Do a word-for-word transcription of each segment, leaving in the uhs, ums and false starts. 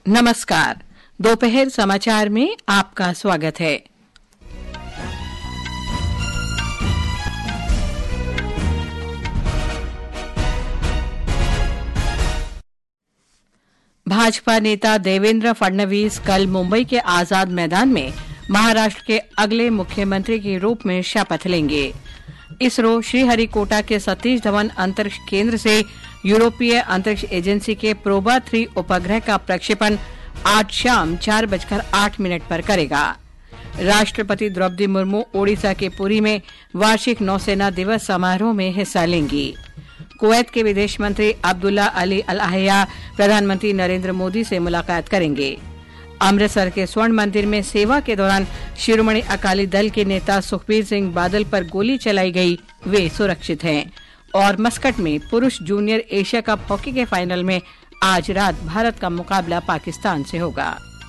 नमस्कार। दोपहर समाचार में आपका स्वागत है। भाजपा नेता देवेंद्र फडणवीस कल मुंबई के आजाद मैदान में महाराष्ट्र के अगले मुख्यमंत्री के रूप में शपथ लेंगे। इसरो श्रीहरिकोटा के सतीश धवन अंतरिक्ष केंद्र से यूरोपीय अंतरिक्ष एजेंसी के प्रोबा थ्री उपग्रह का प्रक्षेपण आज शाम चार बजकर आठ मिनट पर करेगा। राष्ट्रपति द्रौपदी मुर्मू ओडिशा के पुरी में वार्षिक नौसेना दिवस समारोह में हिस्सा लेंगी। कुवैत के विदेश मंत्री अब्दुल्ला अली अल अहया प्रधानमंत्री नरेंद्र मोदी से मुलाकात करेंगे। अमृतसर के स्वर्ण मंदिर में सेवा के दौरान शिरोमणि अकाली दल के नेता सुखबीर सिंह बादल पर गोली चलाई गई, वे सुरक्षित हैं। और मस्कट में पुरुष जूनियर एशिया कप हॉकी के फाइनल में आज रात भारत का मुकाबला पाकिस्तान से होगा।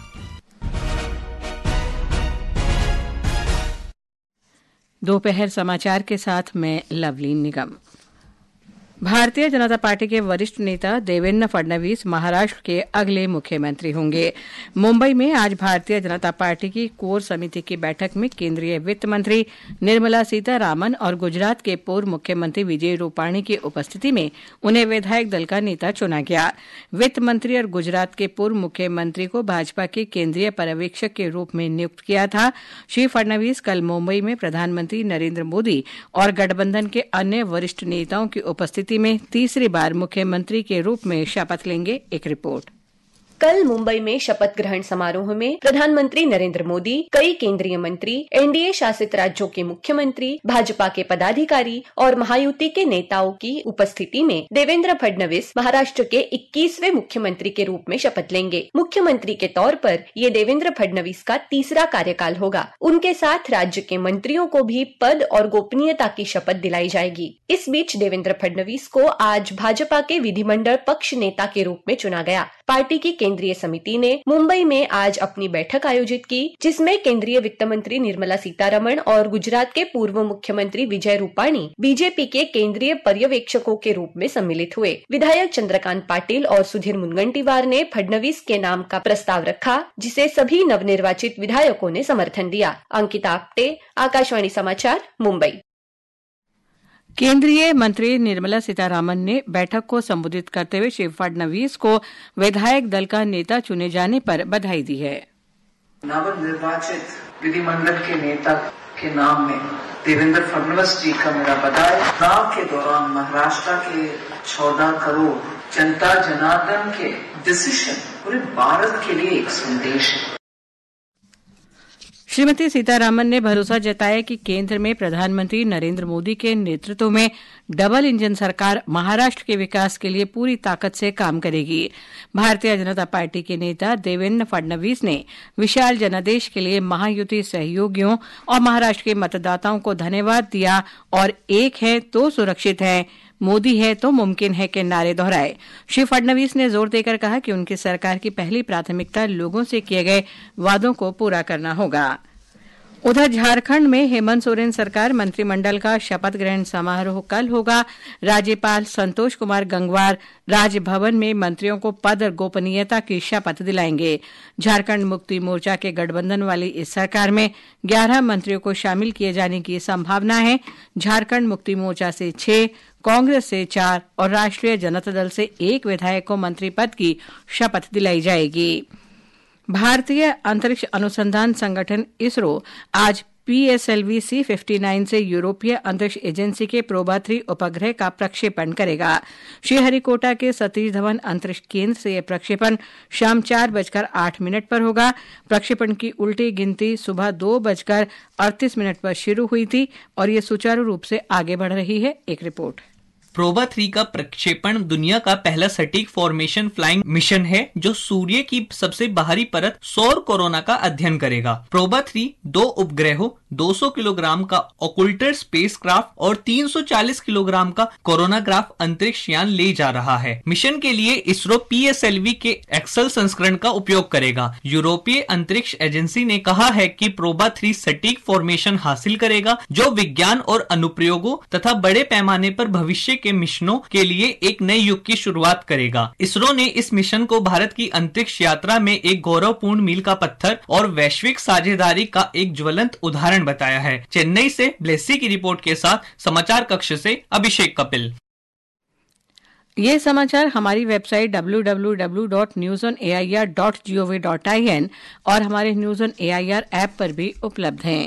दोपहर समाचार के साथ मैं लवलीन निगम। भारतीय जनता पार्टी के वरिष्ठ नेता देवेंद्र फडणवीस महाराष्ट्र के अगले मुख्यमंत्री होंगे। मुंबई में आज भारतीय जनता पार्टी की कोर समिति की बैठक में केंद्रीय वित्त मंत्री निर्मला सीतारामन और गुजरात के पूर्व मुख्यमंत्री विजय रूपाणी की उपस्थिति में उन्हें विधायक दल का नेता चुना गया। वित्त मंत्री और गुजरात के पूर्व मुख्यमंत्री को भाजपा के केंद्रीय पर्यवेक्षक के रूप में नियुक्त किया था। श्री फडणवीस कल मुंबई में प्रधानमंत्री नरेंद्र मोदी और गठबंधन के अन्य वरिष्ठ नेताओं की उपस्थिति में तीसरी बार मुख्यमंत्री के रूप में शपथ लेंगे। एक रिपोर्ट। कल मुंबई में शपथ ग्रहण समारोह में प्रधानमंत्री नरेंद्र मोदी, कई केंद्रीय मंत्री, एनडीए शासित राज्यों के मुख्यमंत्री, भाजपा के पदाधिकारी और महायुति के नेताओं की उपस्थिति में देवेंद्र फडणवीस महाराष्ट्र के इक्कीसवें मुख्यमंत्री के रूप में शपथ लेंगे। मुख्यमंत्री के तौर पर ये देवेंद्र फडणवीस का तीसरा कार्यकाल होगा। उनके साथ राज्य के मंत्रियों को भी पद और गोपनीयता की शपथ दिलाई जाएगी। इस बीच देवेंद्र फडणवीस को आज भाजपा के विधिमंडल पक्ष नेता के रूप में चुना गया। पार्टी की केंद्रीय समिति ने मुंबई में आज अपनी बैठक आयोजित की, जिसमें केंद्रीय वित्त मंत्री निर्मला सीतारमण और गुजरात के पूर्व मुख्यमंत्री विजय रूपाणी बीजेपी के केंद्रीय पर्यवेक्षकों के रूप में सम्मिलित हुए। विधायक चंद्रकांत पाटिल और सुधीर मुनगंटीवार ने फडणवीस के नाम का प्रस्ताव रखा, जिसे सभी नवनिर्वाचित विधायकों ने समर्थन दिया। अंकिता आप्टे, आकाशवाणी समाचार, मुंबई। केंद्रीय मंत्री निर्मला सीतारामन ने बैठक को संबोधित करते हुए श्री फडणवीस को विधायक दल का नेता चुने जाने पर बधाई दी है। नवनिर्वाचित विधिमंडल के नेता के नाम में देवेंद्र फडणवीस जी का मेरा बधाई। चुनाव के दौरान महाराष्ट्र के चौदह करोड़ जनता जनार्दन के डिसीजन पूरे भारत के लिए एक संदेश है। श्रीमती सीतारामन ने भरोसा जताया कि केंद्र में प्रधानमंत्री नरेंद्र मोदी के नेतृत्व में डबल इंजन सरकार महाराष्ट्र के विकास के लिए पूरी ताकत से काम करेगी। भारतीय जनता पार्टी के नेता देवेंद्र फडणवीस ने विशाल जनादेश के लिए महायुति सहयोगियों और महाराष्ट्र के मतदाताओं को धन्यवाद दिया और एक है तो सुरक्षित है, मोदी है तो मुमकिन है के नारे दोहराए। श्री फडणवीस ने जोर देकर कहा कि उनकी सरकार की पहली प्राथमिकता लोगों से किए गए वादों को पूरा करना होगा। उधर झारखंड में हेमंत सोरेन सरकार मंत्रिमंडल का शपथ ग्रहण समारोह कल होगा। राज्यपाल संतोष कुमार गंगवार राजभवन में मंत्रियों को पद और गोपनीयता की शपथ दिलाएंगे। झारखंड मुक्ति मोर्चा के गठबंधन वाली इस सरकार में ग्यारह मंत्रियों को शामिल किए जाने की संभावना है। झारखंड मुक्ति मोर्चा से छह, कांग्रेस से चार और राष्ट्रीय जनता दल से एक विधायक को मंत्री पद की शपथ दिलाई जाएगी। भारतीय अंतरिक्ष अनुसंधान संगठन इसरो आज पीएसएलवी सी उनसठ से यूरोपीय अंतरिक्ष एजेंसी के प्रोबा थ्री उपग्रह का प्रक्षेपण करेगा। श्रीहरिकोटा के सतीश धवन अंतरिक्ष केंद्र से यह प्रक्षेपण शाम चार बजकर आठ मिनट पर होगा। प्रक्षेपण की उल्टी गिनती सुबह दो बजकर अड़तीस मिनट पर शुरू हुई थी और ये सुचारू रूप से आगे बढ़ रही है। एक रिपोर्ट। प्रोबा थ्री का प्रक्षेपण दुनिया का पहला सटीक फॉर्मेशन फ्लाइंग मिशन है जो सूर्य की सबसे बाहरी परत सौर कोरोना का अध्ययन करेगा। प्रोबा थ्री दो उपग्रहों दो सौ किलोग्राम का ऑकुल्टर स्पेसक्राफ्ट और तीन सौ चालीस किलोग्राम का कोरोनाग्राफ अंतरिक्ष यान ले जा रहा है। मिशन के लिए ISRO P S L V के एक्सेल संस्करण का उपयोग करेगा। यूरोपीय अंतरिक्ष एजेंसी ने कहा है कि प्रोबा थ्री सटीक फॉर्मेशन हासिल करेगा, जो विज्ञान और अनुप्रयोगों तथा बड़े पैमाने पर भविष्य के मिशनों के लिए एक नए युग की शुरुआत करेगा। इसरो ने इस मिशन को भारत की अंतरिक्ष यात्रा में एक गौरवपूर्ण मील का पत्थर और वैश्विक साझेदारी का एक ज्वलंत उदाहरण बताया है। चेन्नई से ब्लेसी की रिपोर्ट के साथ समाचार कक्ष से अभिषेक कपिल। ये समाचार हमारी website W W W dot news on A I R dot G O V dot I N और हमारे news on A I R app पर भी उपलब्ध हैं।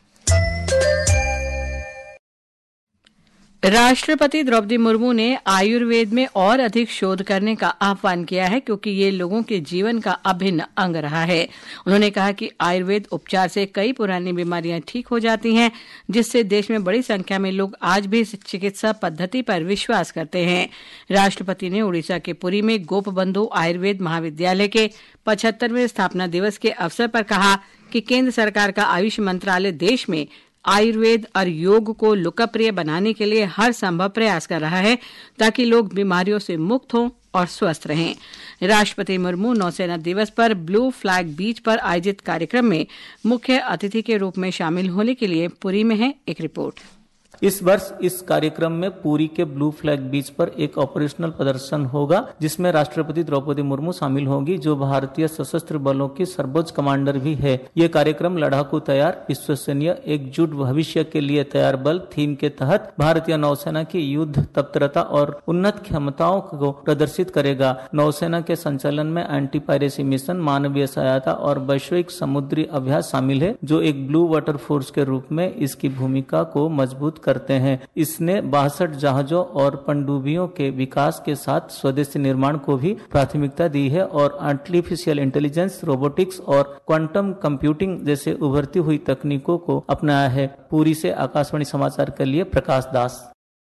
राष्ट्रपति द्रौपदी मुर्मू ने आयुर्वेद में और अधिक शोध करने का आह्वान किया है, क्योंकि ये लोगों के जीवन का अभिन्न अंग रहा है। उन्होंने कहा कि आयुर्वेद उपचार से कई पुरानी बीमारियां ठीक हो जाती हैं, जिससे देश में बड़ी संख्या में लोग आज भी इस चिकित्सा पद्धति पर विश्वास करते हैं। राष्ट्रपति ने उड़ीसा के पुरी में गोपबंधु आयुर्वेद महाविद्यालय के पचहत्तरवें स्थापना दिवस के अवसर पर कहा कि केंद्र सरकार का आयुष मंत्रालय देश में आयुर्वेद और योग को लोकप्रिय बनाने के लिए हर संभव प्रयास कर रहा है, ताकि लोग बीमारियों से मुक्त हों और स्वस्थ रहें। राष्ट्रपति मुर्मू नौसेना दिवस पर ब्लू फ्लैग बीच पर आयोजित कार्यक्रम में मुख्य अतिथि के रूप में शामिल होने के लिए पुरी में है। एक रिपोर्ट। इस वर्ष इस कार्यक्रम में पुरी के ब्लू फ्लैग बीच पर एक ऑपरेशनल प्रदर्शन होगा, जिसमें राष्ट्रपति द्रौपदी मुर्मू शामिल होंगी, जो भारतीय सशस्त्र बलों की सर्वोच्च कमांडर भी है। ये कार्यक्रम लड़ाकू तैयार, विश्वसनीय, एकजुट भविष्य के लिए तैयार बल थीम के तहत भारतीय नौसेना की युद्ध तत्परता और उन्नत क्षमताओं को प्रदर्शित करेगा। नौसेना के संचालन में एंटी पायरेसी मिशन, मानवीय सहायता और वैश्विक समुद्री अभ्यास शामिल है, जो एक ब्लू वाटर फोर्स के रूप में इसकी भूमिका को मजबूत करते हैं। इसने बासठ जहाजों और पनडुब्बियों के विकास के साथ स्वदेशी निर्माण को भी प्राथमिकता दी है और आर्टिफिशियल इंटेलिजेंस, रोबोटिक्स और क्वांटम कंप्यूटिंग जैसे उभरती हुई तकनीकों को अपनाया है। पुरी से आकाशवाणी समाचार के लिए प्रकाश दास।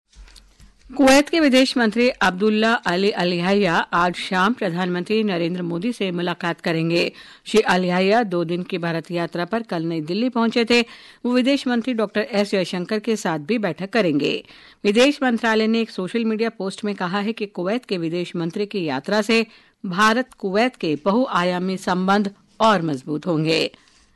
कुवैत के विदेश मंत्री अब्दुल्ला अली अल-याहिया आज शाम प्रधानमंत्री नरेंद्र मोदी से मुलाकात करेंगे। श्री अल-याहिया दो दिन की भारत यात्रा पर कल नई दिल्ली पहुंचे थे। वो विदेश मंत्री डॉक्टर एस जयशंकर के साथ भी बैठक करेंगे। विदेश मंत्रालय ने एक सोशल मीडिया पोस्ट में कहा है कि कुवैत के विदेश मंत्री की यात्रा से भारत कुवैत के बहुआयामी संबंध और मजबूत होंगे।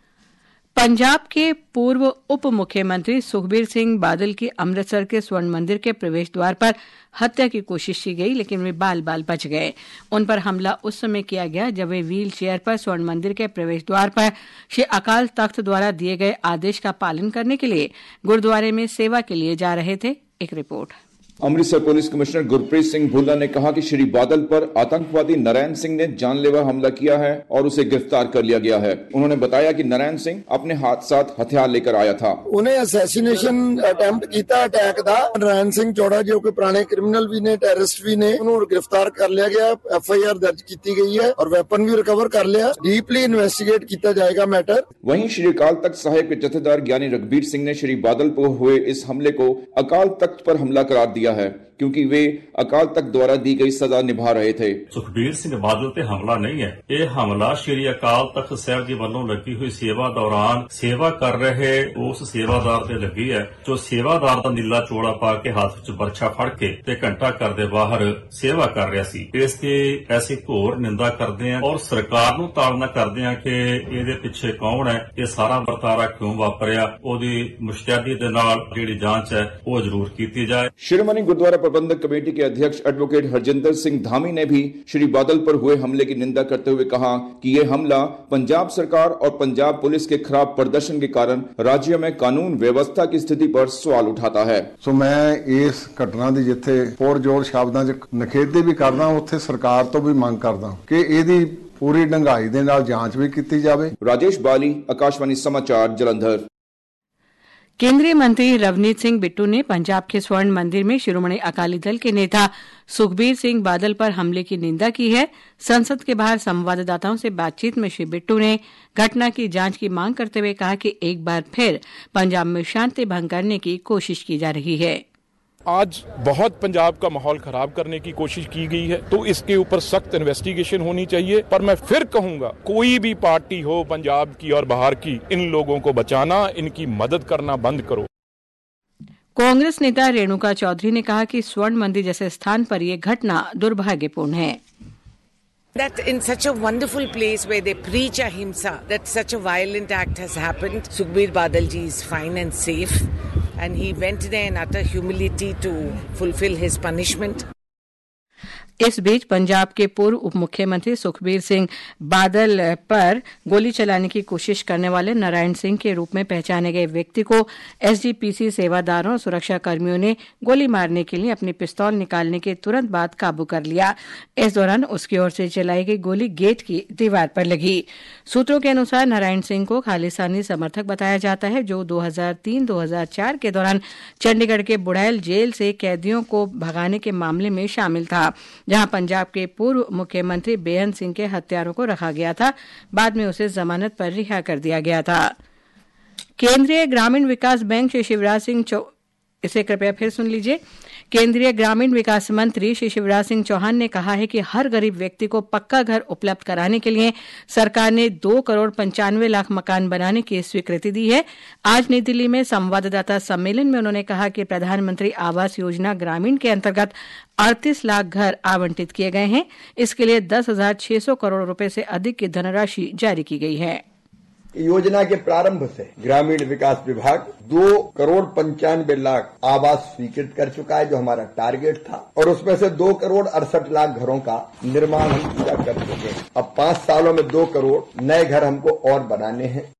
पंजाब के पूर्व उप मुख्यमंत्री सुखबीर सिंह बादल की अमृतसर के स्वर्ण मंदिर के प्रवेश द्वार पर हत्या की कोशिश की गई, लेकिन वे बाल बाल बच गए। उन पर हमला उस समय किया गया जब वे व्हील चेयर पर स्वर्ण मंदिर के प्रवेश द्वार पर श्री अकाल तख्त द्वारा दिए गए आदेश का पालन करने के लिए गुरुद्वारे में सेवा के लिए जा रहे थे। एक report. Amritsar police commissioner Gurpreet Singh Bhullar ने कहा कि श्री बादल पर आतंकवादी नारायण सिंह ने जानलेवा हमला किया है और उसे गिरफ्तार कर लिया गया है। उन्होंने बताया कि नारायण सिंह अपने हाथ साथ हथियार लेकर आया था। उन्हें असैसिनेशन अटेम्प्ट किया अटैक था। नारायण सिंह चौड़ा जो कि पुराने क्रिमिनल भी ने, टेररिस्ट भी ने, उन्होंने गिरफ्तार कर लिया गया। एफ आई आर दर्ज की गई है और वेपन भी रिकवर कर लिया। डीपली इन्वेस्टिगेट किया जाएगा मैटर। वहीं श्री अकाल तख्त साहिब के जथेदार ज्ञानी रघबीर सिंह ने श्री बादल पर हुए इस हमले को अकाल तख्त पर हमला करार दिया है, क्योंकि वे अकाल तख्त द्वारा दी गई सजा निभा रहे थे। सुखबीर सिंह बादल ते हमला नहीं है, ये हमला श्री अकाल तख्त साहिब जी वालों लगी हुई सेवा दौरान सेवा कर रहे उस सेवादार ते लगी है, जो सेवादार दा नीला चोड़ा पा के हाथ विच बरछा फड़ के ते घंटा घर दे बाहर सेवा कर रहा सी। इसकी ऐसी घोर निंदा करते हैं और सरकार नूं ताड़ना करते हैं कि ਇਹਦੇ ਪਿੱਛੇ कौन है, ये सारा ਵਰਤਾਰਾ क्यों वापरिया, ਉਹਦੀ ਮੁਸ਼ਤੈਦੀ ਦੇ ਨਾਲ ਜਿਹੜੀ ਜਾਂਚ है वो जरूर की जाए। शिरोमणि गुरुद्वारा प्रबंधक कमेटी के अध्यक्ष एडवोकेट हरजिंदर सिंह धामी ने भी श्री बादल पर हुए हमले की निंदा करते हुए कहा कि ये हमला पंजाब सरकार और पंजाब पुलिस के खराब प्रदर्शन के कारण राज्य में कानून व्यवस्था की स्थिति पर सवाल उठाता है। सो मैं इस घटना की जिथे पुरजोर शब्दां च निखेधी भी करदा, उत्थे सरकार तो भी मांग करदा कि ਇਹਦੀ पूरी ढंगाई दे नाल जांच भी की जाए। राजेश बाली, आकाशवाणी समाचार, जलंधर। केंद्रीय मंत्री रवनीत सिंह बिट्टू ने पंजाब के स्वर्ण मंदिर में शिरोमणि अकाली दल के नेता सुखबीर सिंह बादल पर हमले की निंदा की है। संसद के बाहर संवाददाताओं से बातचीत में श्री बिट्टू ने घटना की जांच की मांग करते हुए कहा कि एक बार फिर पंजाब में शांति भंग करने की कोशिश की जा रही है। आज बहुत पंजाब का माहौल खराब करने की कोशिश की गई है, तो इसके ऊपर सख्त इन्वेस्टिगेशन होनी चाहिए। पर मैं फिर कहूंगा, कोई भी पार्टी हो पंजाब की और बाहर की, इन लोगों को बचाना, इनकी मदद करना बंद करो। कांग्रेस नेता रेणुका चौधरी ने कहा कि स्वर्ण मंदिर जैसे स्थान पर यह घटना दुर्भाग्यपूर्ण है। That in such a wonderful place where they preach ahimsa, that such a violent act has happened. Sukhbir Badal ji is fine and safe, and he went there in utter humility to fulfill his punishment. इस बीच पंजाब के पूर्व उप मुख्यमंत्री सुखबीर सिंह बादल पर गोली चलाने की कोशिश करने वाले नारायण सिंह के रूप में पहचाने गए व्यक्ति को एसजीपीसी सेवादारों और सुरक्षा कर्मियों ने गोली मारने के लिए अपनी पिस्तौल निकालने के तुरंत बाद काबू कर लिया। इस दौरान उसकी ओर से चलाई गई गोली गेट की दीवार पर लगी। सूत्रों के अनुसार नारायण सिंह को खालिस्तानी समर्थक बताया जाता है, जो दो हज़ार तीन दो हज़ार चार के दौरान चंडीगढ़ के बुड़ैल जेल से कैदियों को भगाने के मामले में शामिल था, जहां पंजाब के पूर्व मुख्यमंत्री बेअंत सिंह के हत्यारों को रखा गया था। बाद में उसे जमानत पर रिहा कर दिया गया था। केंद्रीय ग्रामीण विकास बैंक श्री शिवराज सिंह चौ इसे कृपया फिर सुन लीजिए। केंद्रीय ग्रामीण विकास मंत्री श्री शिवराज सिंह चौहान ने कहा है कि हर गरीब व्यक्ति को पक्का घर उपलब्ध कराने के लिए सरकार ने दो करोड़ पंचानवे लाख मकान बनाने की स्वीकृति दी है। आज नई दिल्ली में संवाददाता सम्मेलन में उन्होंने कहा कि प्रधानमंत्री आवास योजना ग्रामीण के अंतर्गत अड़तीस लाख घर आवंटित किए गए हैं। इसके लिए दस हजार छह सौ करोड़ रुपए से अधिक की धनराशि जारी की गई है। योजना के प्रारंभ से ग्रामीण विकास विभाग दो करोड़ पंचानवे लाख आवास स्वीकृत कर चुका है, जो हमारा टारगेट था, और उसमें से दो करोड़ अड़सठ लाख घरों का निर्माण हम पूरा कर चुके हैं। अब पांच सालों में दो करोड़ नए घर हमको और बनाने हैं।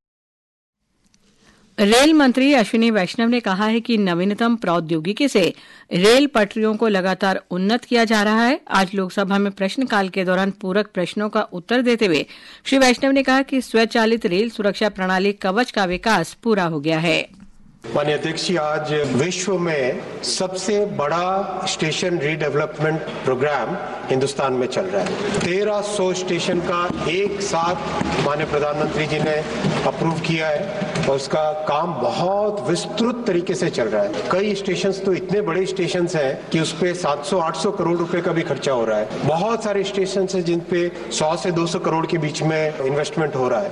रेल मंत्री अश्विनी वैष्णव ने कहा है कि नवीनतम प्रौद्योगिकी से रेल पटरियों को लगातार उन्नत किया जा रहा है। आज लोकसभा में प्रश्नकाल के दौरान पूरक प्रश्नों का उत्तर देते हुए श्री वैष्णव ने कहा कि स्वचालित रेल सुरक्षा प्रणाली कवच का विकास पूरा हो गया है। माननीय अध्यक्ष जी, आज विश्व में सबसे बड़ा स्टेशन रीडेवलपमेंट प्रोग्राम हिंदुस्तान में चल रहा है। तेरह सौ स्टेशन का एक साथ माननीय प्रधानमंत्री जी ने अप्रूव किया है और उसका काम बहुत विस्तृत तरीके से चल रहा है। कई स्टेशन तो इतने बड़े स्टेशन हैं कि उस पे सात सौ आठ सौ करोड़ रुपए का भी खर्चा हो रहा है। बहुत सारे स्टेशन हैं जिन पे सौ से दो सौ करोड़ के बीच में इन्वेस्टमेंट हो रहा है।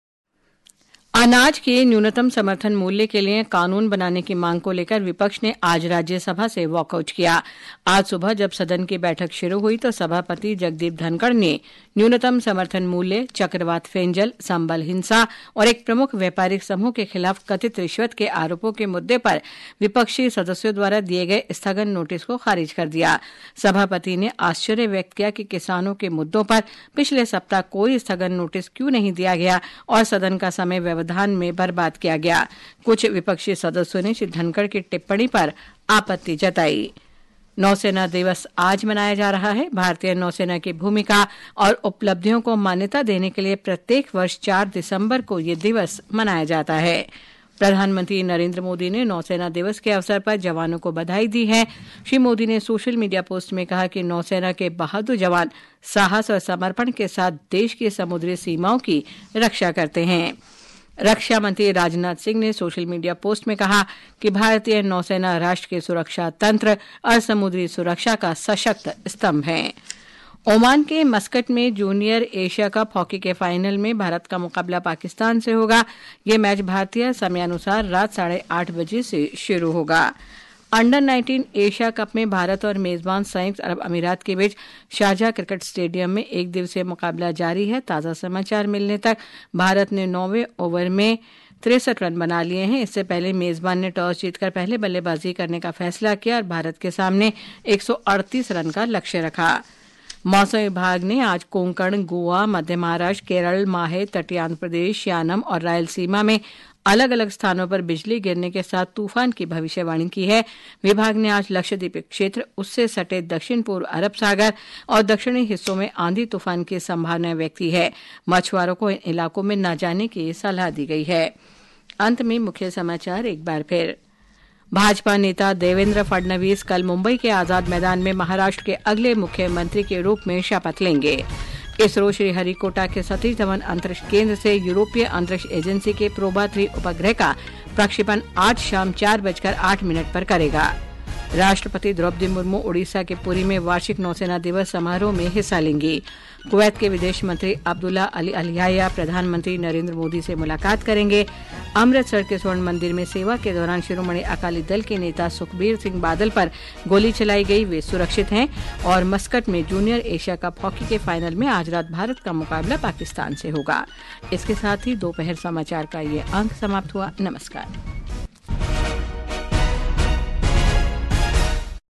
अनाज के न्यूनतम समर्थन मूल्य के लिए कानून बनाने की मांग को लेकर विपक्ष ने आज राज्यसभा से वॉकआउट किया। आज सुबह जब सदन की बैठक शुरू हुई तो सभापति जगदीप धनखड़ ने न्यूनतम समर्थन मूल्य, चक्रवात फेंजल, संबल हिंसा और एक प्रमुख व्यापारिक समूह के खिलाफ कथित रिश्वत के आरोपों के मुद्दे पर विपक्षी सदस्यों द्वारा दिए गए स्थगन नोटिस को खारिज कर दिया। सभापति ने आश्चर्य व्यक्त किया कि किसानों के मुद्दों पर पिछले सप्ताह कोई स्थगन नोटिस क्यों नहीं दिया गया और सदन का समय व्यवधान में बर्बाद किया गया। कुछ विपक्षी सदस्यों ने श्री धनखड़ की टिप्पणी पर आपत्ति जताई। नौसेना दिवस आज मनाया जा रहा है। भारतीय नौसेना की भूमिका और उपलब्धियों को मान्यता देने के लिए प्रत्येक वर्ष चार दिसंबर को ये दिवस मनाया जाता है। प्रधानमंत्री नरेंद्र मोदी ने नौसेना दिवस के अवसर पर जवानों को बधाई दी है। श्री मोदी ने सोशल मीडिया पोस्ट में कहा कि नौसेना के बहादुर जवान साहस और समर्पण के साथ देश की समुद्री सीमाओं की रक्षा करते हैं। रक्षा मंत्री राजनाथ सिंह ने सोशल मीडिया पोस्ट में कहा कि भारतीय नौसेना राष्ट्र के सुरक्षा तंत्र और समुद्री सुरक्षा का सशक्त स्तंभ है। ओमान के मस्कट में जूनियर एशिया कप हॉकी के फाइनल में भारत का मुकाबला पाकिस्तान से होगा। यह मैच भारतीय समयानुसार रात साढ़े आठ बजे से शुरू होगा। अंडर नाइनटीन एशिया कप में भारत और मेजबान संयुक्त अरब अमीरात के बीच शारजाह क्रिकेट स्टेडियम में एक दिवसीय मुकाबला जारी है। ताजा समाचार मिलने तक भारत ने नौवें ओवर में तिरसठ रन बना लिए हैं। इससे पहले मेजबान ने टॉस जीतकर पहले बल्लेबाजी करने का फैसला किया और भारत के सामने एक सौ अड़तीस रन का लक्ष्य रखा। मौसम विभाग ने आज कोंकण, गोवा, मध्य महाराष्ट्र, केरल, माहे, तटीय आंध्र प्रदेश, यानम और रायलसीमा में अलग अलग स्थानों पर बिजली गिरने के साथ तूफान की भविष्यवाणी की है। विभाग ने आज लक्षद्वीप क्षेत्र, उससे सटे दक्षिण पूर्व अरब सागर और दक्षिणी हिस्सों में आंधी तूफान की संभावना व्यक्त की है। मछुआरों को इन इलाकों में न जाने की सलाह दी गई है। अंत में मुख्य समाचार एक बार फिर। भाजपा नेता देवेंद्र फडणवीस कल मुंबई के आजाद मैदान में महाराष्ट्र के अगले मुख्यमंत्री के रूप में शपथ लेंगे। इसरो श्रीहरिकोटा के सतीश धवन अंतरिक्ष केंद्र से यूरोपीय अंतरिक्ष एजेंसी के प्रोबा थ्री उपग्रह का प्रक्षेपण आज शाम चार बजकर आठ मिनट पर करेगा। राष्ट्रपति द्रौपदी मुर्मू उड़ीसा के पुरी में वार्षिक नौसेना दिवस समारोह में हिस्सा लेंगी। कुवैत के विदेश मंत्री अब्दुल्ला अली अल याह्या प्रधानमंत्री नरेंद्र मोदी से मुलाकात करेंगे। अमृतसर के स्वर्ण मंदिर में सेवा के दौरान शिरोमणि अकाली दल के नेता सुखबीर सिंह बादल पर गोली चलाई गई, वे सुरक्षित हैं। और मस्कट में जूनियर एशिया कप हॉकी के फाइनल में आज रात भारत का मुकाबला पाकिस्तान से होगा। इसके साथ ही दोपहर समाचार का ये अंक समाप्त हुआ। नमस्कार।